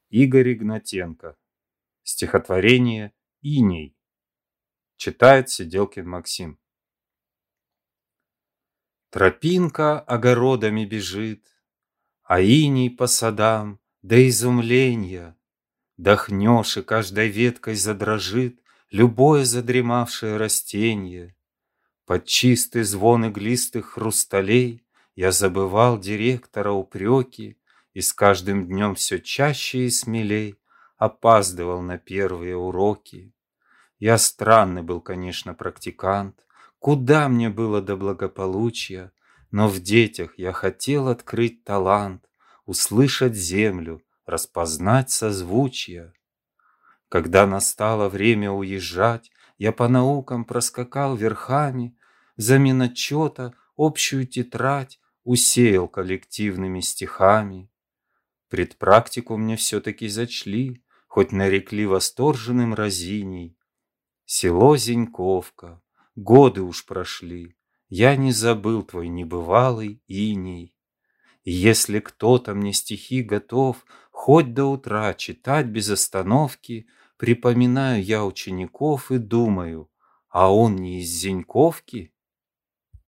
Игорь Игнатенко. Стихотворение «Иней». Читает Сиделкин Максим. Тропинка огородами бежит, а иней по садам до изумления. Дохнешь, и каждой веткой задрожит любое задремавшее растение. Под чистый звон иглистых хрусталей я забывал директора упреки и с каждым днем все чаще и смелей опаздывал на первые уроки. Я странный был, конечно, практикант, куда мне было до благополучия, но в детях я хотел открыть талант, услышать землю, распознать созвучия. Когда настало время уезжать, я по наукам проскакал верхами, взамен отчета общую тетрадь усеял коллективными стихами. Предпрактику мне все-таки зачли, хоть нарекли восторженным разиней. Село Зеньковка, годы уж прошли, я не забыл твой небывалый иней. И если кто-то мне стихи готов хоть до утра читать без остановки, припоминаю я учеников и думаю, а он не из Зеньковки?